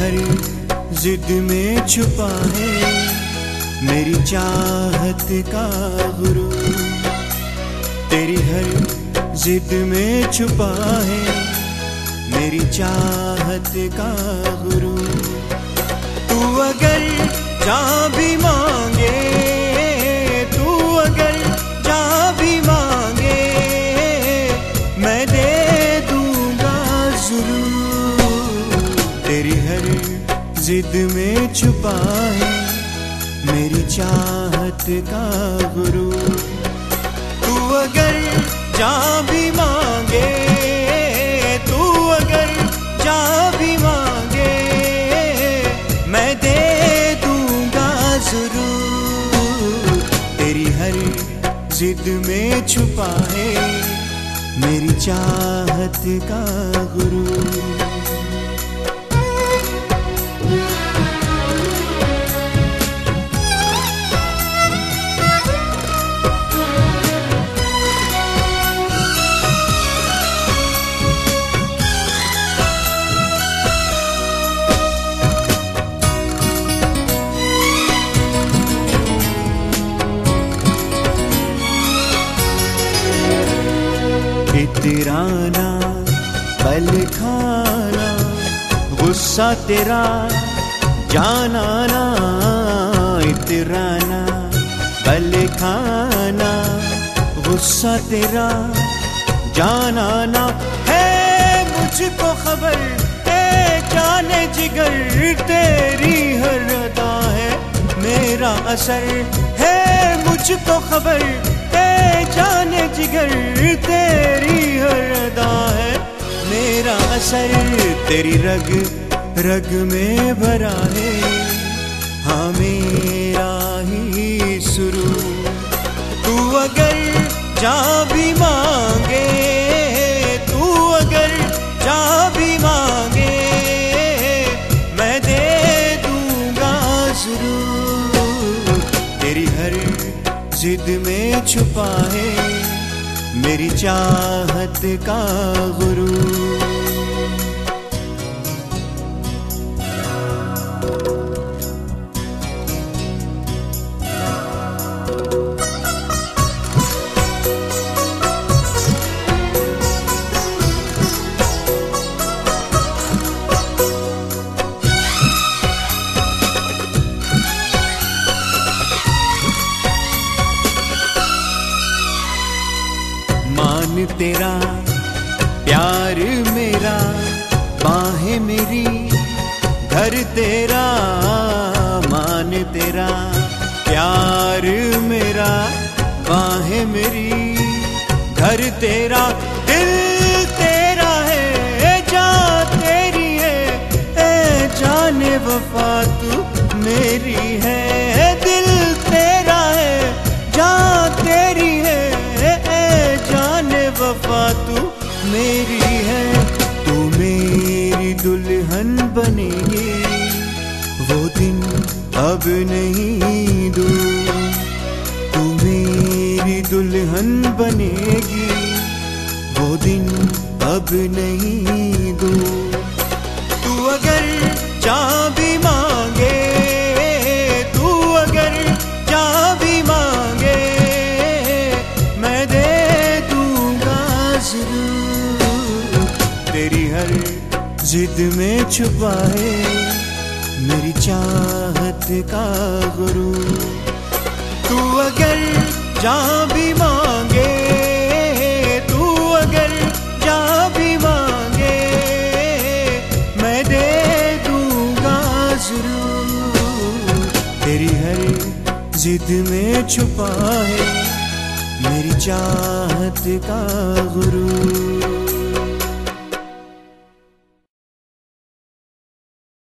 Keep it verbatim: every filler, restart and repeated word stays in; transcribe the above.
हर जिद में छुपा है मेरी चाहत का गुरूर। तेरी हर जिद में छुपा है मेरी चाहत का गुरूर। तू अगर जहाँ भी मांगे, तू अगर जहाँ भी मांगे, मैं दे दूंगा जरूर। तेरी हर जिद में छुपा है मेरी चाहत का गुरूर। तू अगर जहाँ भी मांगे, तू अगर जहाँ भी मांगे, मैं दे दूंगा जरूर। तेरी हर जिद में छुपा है मेरी चाहत का गुरूर। इतराना पल खाना गुस्सा तेरा जाना ना। इतराना पल खाना गुस्सा तेरा जाना ना। है मुझको खबर है जाने जिगर तेरी हर अदा है मेरा असर। है मुझको खबर जाने जिगर तेरी हर अदा है मेरा असर। तेरी रग रग में भरा है हाँ मेरा ही सुरूर। तू अगर जहाँ भी मांगे, तू अगर जहाँ भी मांगे, मैं दे दूंगा जरूर। तेरी हर जिद में छुपा है मेरी चाहत का गुरूर। मान तेरा प्यार मेरा बाहें मेरी घर तेरा। मान तेरा प्यार मेरा बाहें मेरी घर तेरा। दिल तेरा है जान तेरी है ए जाने वफा तू मेरी है। दिल तेरा है जान तेरी है वफा तू मेरी है। तू मेरी दुल्हन बनेगी वो दिन अब नहीं दूर। तू मेरी दुल्हन बनेगी वो दिन अब नहीं दूर। तू अगर जहाँ भी मांगे, तू अगर जहाँ भी मांगे, मैं दे तेरी हर जिद में छुपा है मेरी चाहत का गुरूर। तू अगर जहाँ भी मांगे, तू अगर जहाँ भी मांगे, मैं दे दूंगा जरूर। तेरी हर जिद में छुपा है मेरी चाहत का गुरूर।